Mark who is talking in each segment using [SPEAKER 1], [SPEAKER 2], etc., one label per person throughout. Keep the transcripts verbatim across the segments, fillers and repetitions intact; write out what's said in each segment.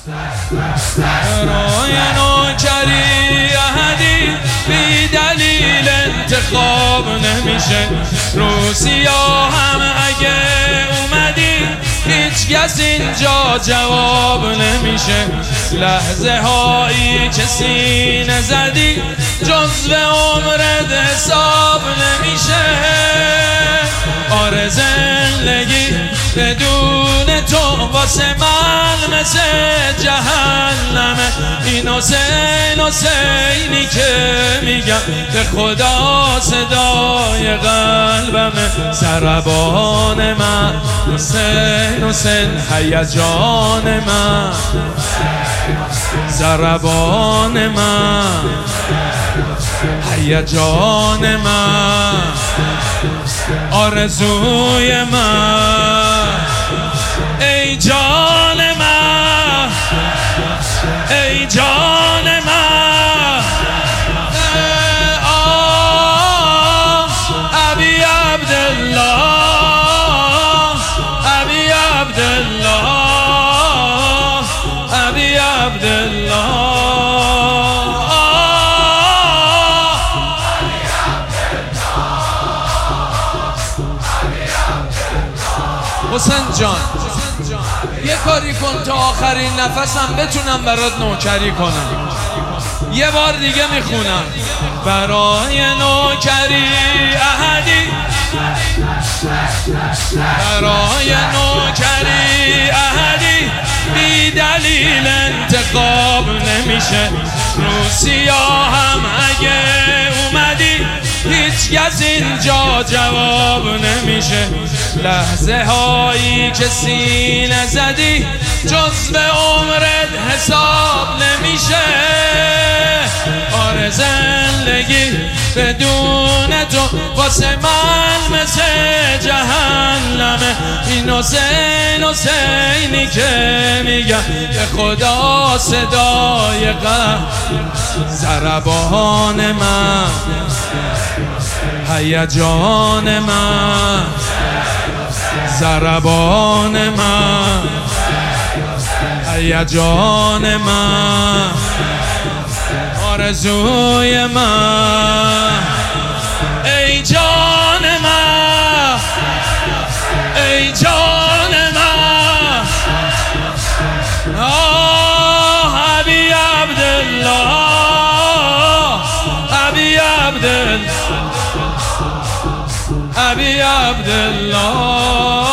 [SPEAKER 1] برای نوکری احدی بی دلیل انتخاب نمیشه. رو سیاه هم اگه اومدی هیچ کس اینجا جواب نمیشه. لحظه هایی که سینه زدی جزو عمرت حساب نمیشه. آره زندگی بدون تو واسه من مثل جهنمه. این حسین حسینی که میگم به خدا صدای قلبمه. ضربان من حسین حسین هیجان من. ضربان من هیجان من. آرزوی من ای جان من ای جان من. آه ابی عبدالله ابی عبدالله ابی عبدالله. حسین جان یه کاری کن تا آخرین نفسم بتونم برات نوکری کنم. یه بار دیگه میخونم. برای نوکری احدی برای نوکری احدی بی دلیل انتخاب نمیشه. رو سیاه هم اگه اومدی هیچ کس اینجا جواب نمیشه. لحظه هایی که سینه زدی جزو عمرت حساب نمیشه. آره زندگی بدون تو واسه من مثل جهنمه. این حسین حسینی که میگم به خدا صدای قلب. ضربان من هیجان من. ضربان من هیجان من. آرزوی من ای جان من ای جان من. آه ابی عبدالله ابی عبدالله ابی عبدالله.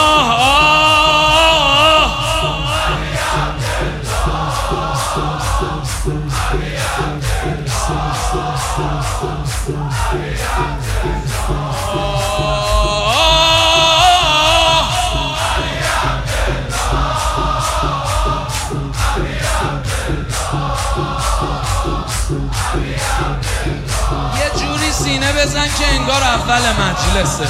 [SPEAKER 1] یه جوری سینه بزن که انگار اول مجلسه.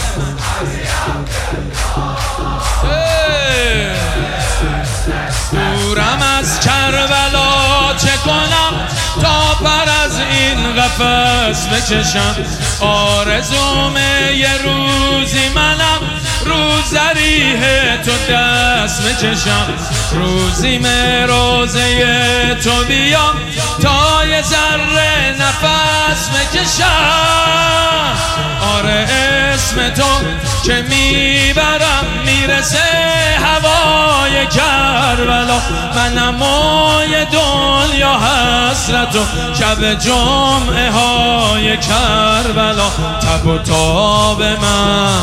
[SPEAKER 1] دورم از کربلا چه کنم تا پر از این قفس بکشم. آرزومه یه روزی منم رو ذریح تو دست بکشم. روزیمه روزه تو بیام تا یه ذره نفس بکشم. آره اسم تو که میبرم میرسه هوای کربلا. منم و یه دنیا حسرت و شب جمعه های کربلا. تب و تاب من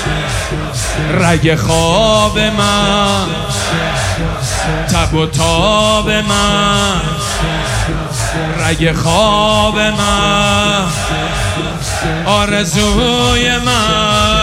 [SPEAKER 1] رگ خواب من. تب و تاب من رگ خواب من. آرزوی من